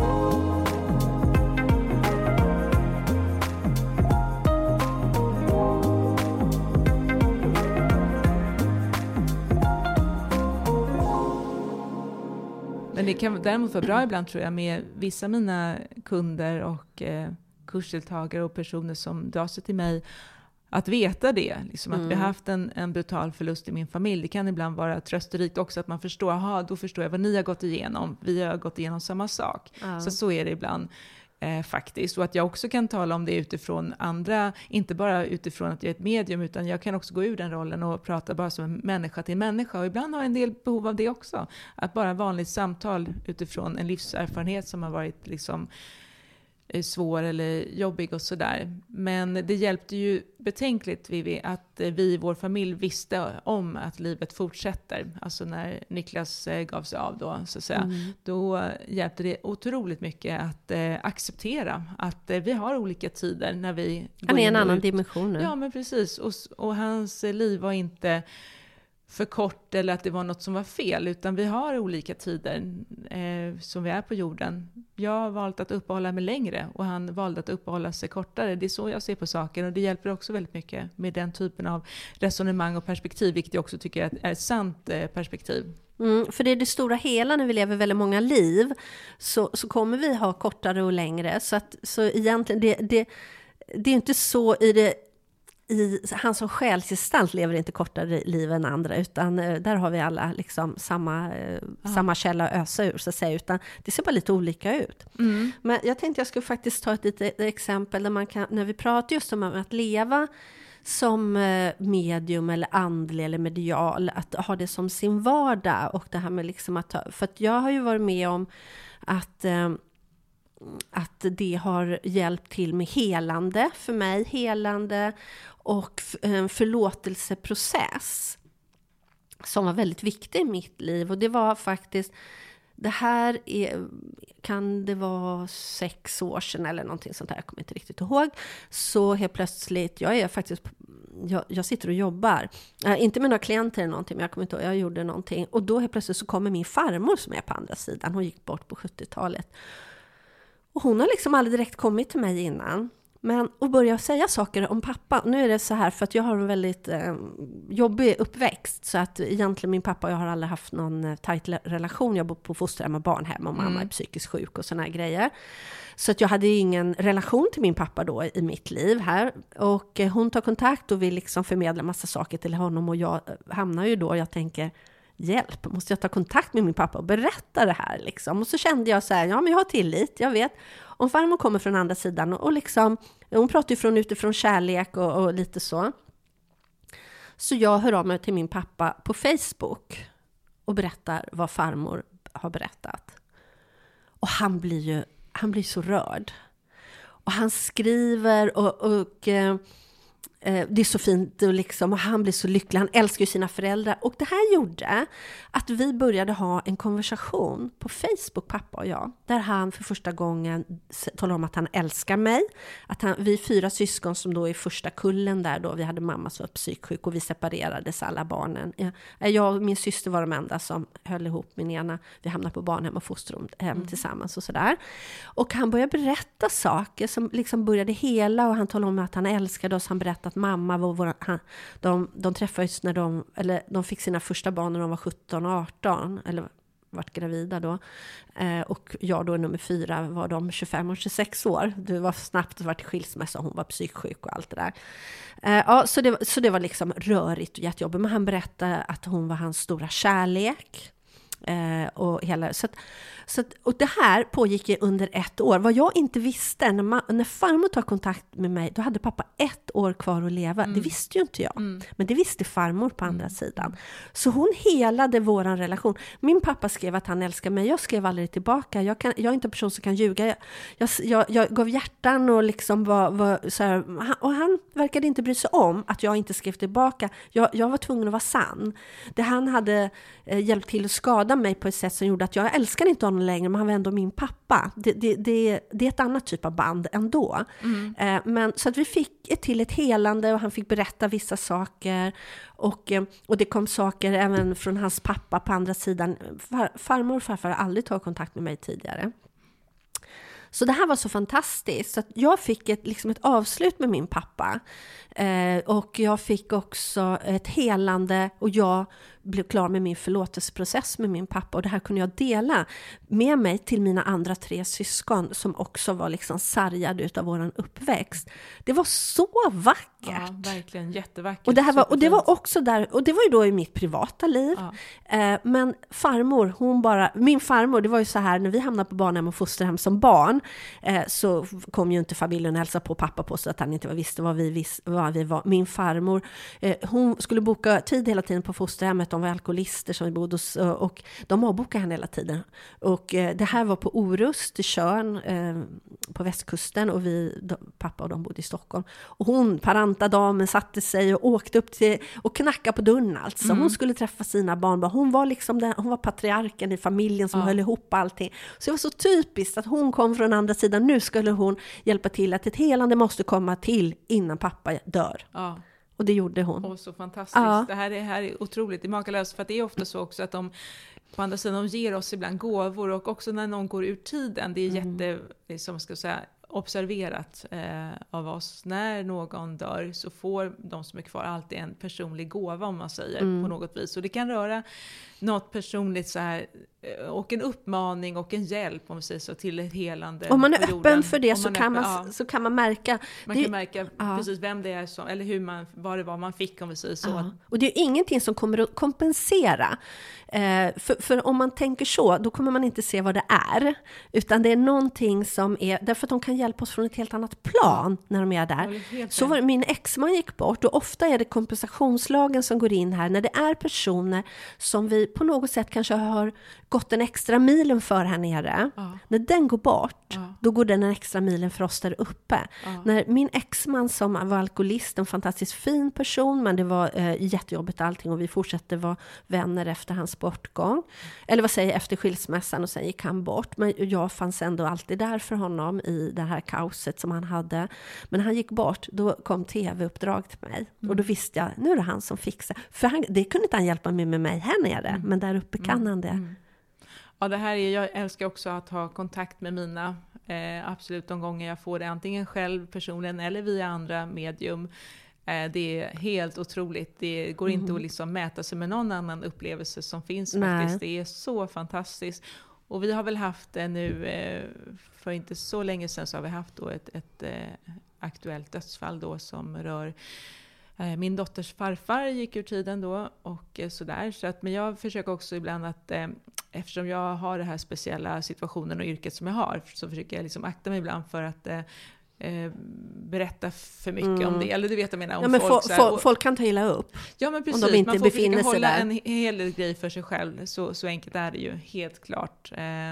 B: Men det kan däremot vara bra ibland, tror jag, med vissa mina kunder och kursdeltagare och personer som drar sig till mig, att veta det. Liksom att vi har haft en brutal förlust i min familj. Det kan ibland vara trösterikt också att man förstår, då förstår jag vad ni har gått igenom. Vi har gått igenom samma sak. Så är det ibland. Faktiskt. Och att jag också kan tala om det utifrån andra, inte bara utifrån att jag är ett medium, utan jag kan också gå ur den rollen och prata bara som en människa till människa. Och ibland har jag en del behov av det också. Att bara vanligt samtal utifrån en livserfarenhet som har varit liksom svår eller jobbig och sådär. Men det hjälpte ju betänkligt, Vivi, att vi i vår familj visste om att livet fortsätter. Alltså när Niklas gav sig av då, så att säga. Då hjälpte det otroligt mycket att acceptera att vi har olika tider när vi går.
A: Han är en annan dimension nu.
B: Ja, men precis. Och hans liv var inte för kort eller att det var något som var fel, utan vi har olika tider som vi är på jorden. Jag har valt att uppehålla mig längre och han valde att uppehålla sig kortare. Det är så jag ser på saker, och det hjälper också väldigt mycket med den typen av resonemang och perspektiv, vilket jag också tycker är ett sant perspektiv.
A: För det är det stora hela, när vi lever väldigt många liv så kommer vi ha kortare och längre. Så egentligen det är inte så han som själsgestalt lever inte kortare liv än andra, utan där har vi alla liksom samma källa att ösa ur, så att säga, utan det ser bara lite olika ut. Men jag tänkte jag skulle faktiskt ta ett litet exempel där man kan, när vi pratar just om att leva som medium eller andlig eller medial, att ha det som sin vardag, och det här med liksom för att jag har ju varit med om att det har hjälpt till med helande för mig, helande och en förlåtelseprocess som var väldigt viktig i mitt liv. Och det var faktiskt, kan det vara 6 år sedan eller någonting sånt här, jag kommer inte riktigt ihåg. Så helt plötsligt, jag sitter och jobbar, inte med några klienter eller någonting, men jag kommer inte ihåg, jag gjorde någonting. Och då helt plötsligt så kommer min farmor som är på andra sidan, hon gick bort på 70-talet. Och hon har liksom aldrig direkt kommit till mig innan. Och börja säga saker om pappa. Nu är det så här för att jag har en väldigt jobbig uppväxt. Så att egentligen min pappa och jag har aldrig haft någon tajt relation. Jag bor på fosterhem och barnhem och mamma är psykiskt sjuk och såna här grejer. Så att jag hade ingen relation till min pappa då i mitt liv här. Och hon tar kontakt och vill liksom förmedla massa saker till honom. Och jag hamnar ju då, jag tänker, hjälp, måste jag ta kontakt med min pappa och berätta det här liksom. Och så kände jag så här, ja men jag har tillit, jag vet. Om farmor kommer från andra sidan och liksom, hon pratar ju utifrån kärlek och lite så. Så jag hör av mig till min pappa på Facebook och berättar vad farmor har berättat. Och han blir så rörd. Och han skriver och det är så fint och, liksom, och han blir så lycklig. Han älskar ju sina föräldrar. Och det här gjorde att vi började ha en konversation på Facebook, pappa och jag. Där han för första gången talar om att han älskar mig. Att vi är 4 syskon som då är första kullen där då. Vi hade mamma som var psyksjuk och vi separerades alla barnen. Jag och min syster var de enda som höll ihop min ena. Vi hamnade på barnhem och fosterhem tillsammans och sådär. Och han började berätta saker som liksom började hela. Och han talade om att han älskade oss. Han berättade att mamma var de träffades när de fick sina första barn när de var 17 och 18 eller vart gravida då. Och jag då nummer 4 var de 25 och 26 år. Det var snabbt att vara till skilsmässa, hon var psyksjuk och allt det där. Ja, så det var liksom rörigt och jättejobbigt. Men han berättade att hon var hans stora kärlek. Och hela, och det här pågick ju under 1 år. Vad jag inte visste, när farmor tar kontakt med mig, då hade pappa 1 år kvar att leva. Det visste ju inte jag. Men det visste farmor på andra sidan. Så hon helade våran relation. Min pappa skrev att han älskar mig. Jag skrev aldrig tillbaka. Jag är inte en person som kan ljuga. Jag gav hjärtan och liksom var så här, och han verkade inte bry sig om att jag inte skrev tillbaka. Jag var tvungen att vara sann. Det han hade hjälpt till att skada mig på ett sätt som gjorde att jag älskar inte honom längre, men han var ändå min pappa. Det är ett annat typ av band ändå. Men så att vi fick till ett helande och han fick berätta vissa saker och det kom saker även från hans pappa på andra sidan. Farmor och farfar har aldrig tagit kontakt med mig tidigare. Så det här var så fantastiskt. Så att jag fick ett avslut med min pappa. Och jag fick också ett helande och jag blev klar med min förlåtelseprocess med min pappa. Och det här kunde jag dela med mig till mina andra 3 syskon som också var liksom sargade utav våran uppväxt. Det var så vackert.
B: Ja, verkligen jättevackert.
A: Och det var också där, och det var ju då i mitt privata liv. Ja. Men min farmor, det var ju så här, när vi hamnade på barnhem och fosterhem som barn, så kom ju inte familjen och hälsa på pappa på så att han inte visste vad vi var. Min farmor, hon skulle boka tid hela tiden på fosterhemmet. De var alkoholister som vi bodde hos, och de avbokade henne hela tiden. Och det här var på Orust i Tjörn på västkusten och pappa och de bodde i Stockholm. Och hon, parantadamen, satte sig och åkte upp till och knackade på dörren alltså. Hon skulle träffa sina barn. Hon var liksom hon var patriarken i familjen som höll ihop allting. Så det var så typiskt att hon kom från andra sidan. Nu skulle hon hjälpa till att ett helande måste komma till innan pappa dör. Ja. Och det gjorde hon.
B: Så fantastiskt. Ja. Det här är otroligt. Det är makalöst, för att det är ofta så också att de på andra sidan de ger oss ibland gåvor, och också när någon går ur tiden. Det är som ska säga observerat av oss. När någon dör så får de som är kvar alltid en personlig gåva, om man säger, på något vis. Och det kan röra något personligt så här, och en uppmaning och en hjälp, om man säger så, till ett helande.
A: Om man är öppen för det så kan man märka.
B: Man kan märka precis vem det är som, eller vad det var man fick, om vi säger så.
A: Ja. Och det är ingenting som kommer att kompensera. För om man tänker så, då kommer man inte se vad det är. Utan det är någonting som är, därför att de kan hjälpa oss från ett helt annat plan när de är där. Så var min exman gick bort, och ofta är det kompensationslagen som går in här. När det är personer som vi på något sätt kanske har gått en extra milen för här nere. När den går bort, då går den en extra milen för oss där uppe. När min exman som var alkoholist, en fantastiskt fin person, men det var jättejobbigt allting, och vi fortsatte vara vänner efter hans bortgång. Eller vad säger jag, efter skilsmässan, och sen gick han bort. Men jag fanns ändå alltid där för honom i det här kaoset som han hade. Men när han gick bort, då kom tv-uppdrag till mig. Och då visste jag, nu är det han som fixar. För det kunde inte han hjälpa mig med mig här nere. Men där uppe kan han det.
B: Ja, jag älskar också att ha kontakt med mina Absolut, de gånger jag får det antingen själv personligen eller via andra medium. Det är helt otroligt. Det går inte att liksom mäta sig med någon annan upplevelse som finns faktiskt. Det är så fantastiskt. Och vi har väl haft det nu, för inte så länge sedan så har vi haft då ett aktuellt dödsfall då som rör min dotters farfar gick ur tiden då och sådär. Så att, men jag försöker också ibland att, eftersom jag har den här speciella situationen och yrket som jag har, så försöker jag liksom akta mig ibland för att berätta för mycket om det. Eller du vet jag menar, om
A: men
B: folk
A: kan ta illa upp.
B: Ja, men precis.
A: Om de inte
B: man får
A: befinner sig
B: hålla
A: där.
B: En hel del grej för sig själv. Så enkelt är det ju, helt klart.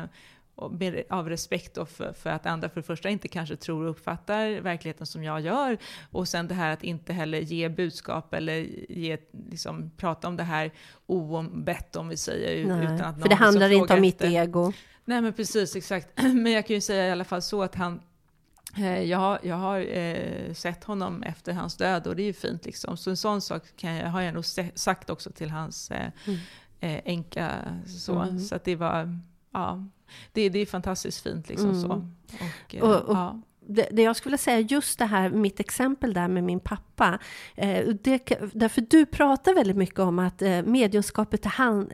B: Av respekt då för att andra för det första inte kanske tror och uppfattar verkligheten som jag gör. Och sen det här att inte heller ge budskap eller liksom, prata om det här oombett om vi säger.
A: Nej,
B: utan att
A: för det handlar inte om mitt
B: efter.
A: ego.
B: Nej men precis, exakt. Men jag kan ju säga i alla fall så att han jag har sett honom efter hans död och det är ju fint liksom. Så en sån sak har jag nog sagt också till hans änka så. Så att det var, ja, det är fantastiskt fint liksom så. Och
A: det jag skulle säga, just det här, mitt exempel där med min pappa, därför du pratar väldigt mycket om att mediumskapet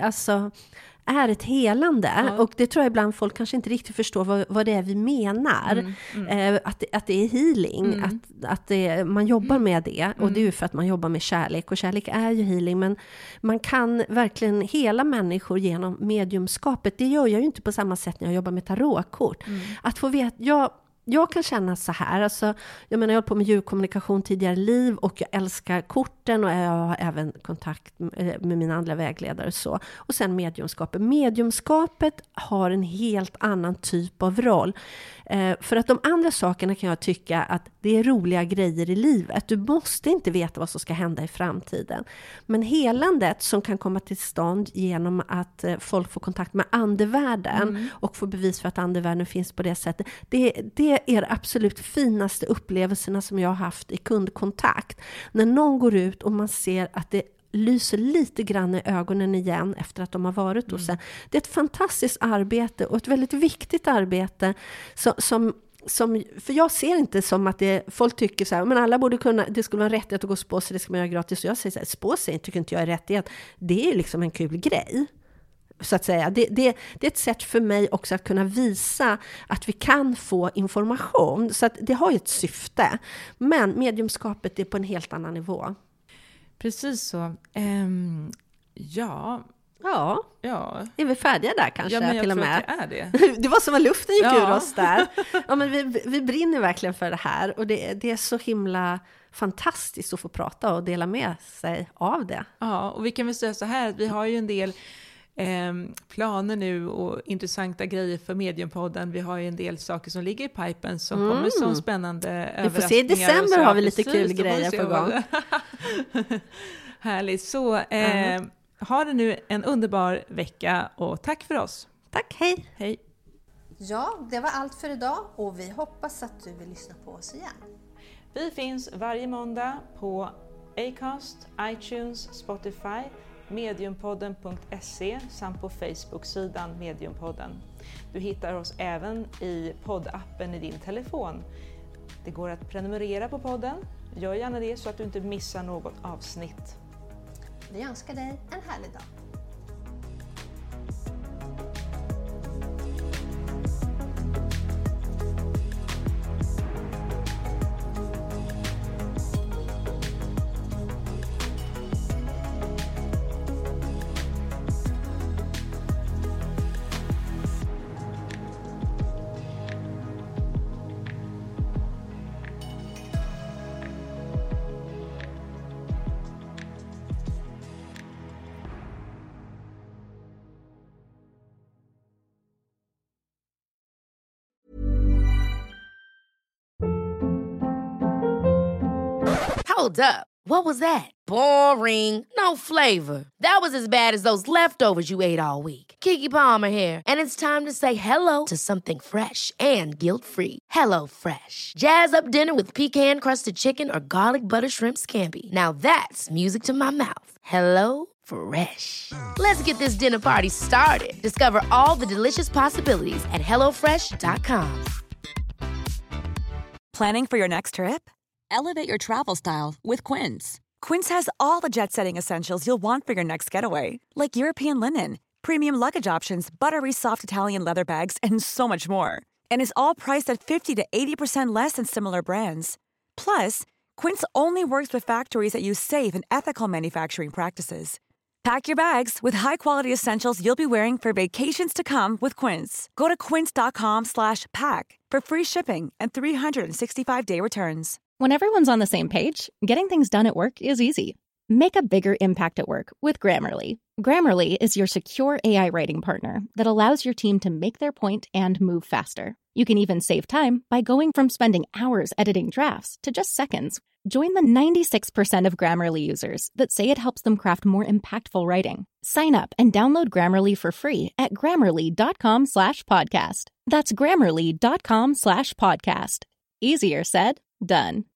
A: är ett helande, och det tror jag ibland folk kanske inte riktigt förstår vad det är vi menar. Att det är healing, att man jobbar med det, och det är ju för att man jobbar med kärlek, och kärlek är ju healing, men man kan verkligen hela människor genom mediumskapet. Det gör jag ju inte på samma sätt när jag jobbar med tarotkort. Att få veta, jag kan känna så här, alltså, jag har hållit på med djurkommunikation tidigare i liv, och jag älskar korten, och jag har även kontakt med mina andra vägledare så. Och sen mediumskapet. Mediumskapet har en helt annan typ av roll. För att de andra sakerna kan jag tycka att det är roliga grejer i livet. Du måste inte veta vad som ska hända i framtiden. Men helandet som kan komma till stånd genom att folk får kontakt med andevärlden och får bevis för att andevärlden finns på det sättet. Det är absolut finaste upplevelserna som jag har haft i kundkontakt. När någon går ut och man ser att det lyser lite grann i ögonen igen efter att de har varit hos en. Det är ett fantastiskt arbete och ett väldigt viktigt arbete som för jag ser inte som att folk tycker så här, men alla borde kunna, det skulle vara en rättighet att gå och spå sig, det ska man göra gratis. Och jag säger så här, spå sig tycker inte jag är rättighet. Det är liksom en kul grej. Så att säga. Det är ett sätt för mig också att kunna visa att vi kan få information. Så att det har ju ett syfte. Men mediumskapet är på en helt annan nivå.
B: Precis så. Ja. Är vi färdiga där kanske? Ja, men jag
A: till och
B: tror
A: med.
B: att det är det.
A: Det var som att luften gick ur oss där. Ja, men vi brinner verkligen för det här. Och det är så himla fantastiskt att få prata och dela med sig av det.
B: Ja, och vi kan väl säga så här att vi har ju en del planer nu och intressanta grejer för Mediumpodden. Vi har ju en del saker som ligger i pipen som kommer som spännande överraskningar.
A: Vi får se i december, har vi lite kul grejer på gång.
B: Härligt. Så ha det nu en underbar vecka och tack för oss.
A: Tack, hej.
B: Hej.
A: Ja, det var allt för idag och vi hoppas att du vill lyssna på oss igen.
B: Vi finns varje måndag på Acast, iTunes, Spotify, mediumpodden.se samt på Facebook-sidan Mediumpodden. Du hittar oss även i poddappen i din telefon. Det går att prenumerera på podden. Gör gärna det så att du inte missar något avsnitt.
A: Vi önskar dig en härlig dag.
C: Hold up. What was that? Boring. No flavor. That was as bad as those leftovers you ate all week. Keke Palmer here, and it's time to say hello to something fresh and guilt-free. Hello Fresh. Jazz up dinner with pecan-crusted chicken or garlic butter shrimp scampi. Now that's music to my mouth. Hello Fresh. Let's get this dinner party started. Discover all the delicious possibilities at hellofresh.com.
G: Planning for your next trip?
H: Elevate your travel style with Quince.
G: Quince has all the jet-setting essentials you'll want for your next getaway, like European linen, premium luggage options, buttery soft Italian leather bags, and so much more. And is all priced at 50 to 80% less than similar brands. Plus, Quince only works with factories that use safe and ethical manufacturing practices. Pack your bags with high-quality essentials you'll be wearing for vacations to come with Quince. Go to quince.com/pack for free shipping and 365-day returns.
F: When everyone's on the same page, getting things done at work is easy. Make a bigger impact at work with Grammarly. Grammarly is your secure AI writing partner that allows your team to make their point and move faster. You can even save time by going from spending hours editing drafts to just seconds. Join the 96% of Grammarly users that say it helps them craft more impactful writing. Sign up and download Grammarly for free at Grammarly.com/podcast. That's Grammarly.com/podcast. Easier said, done.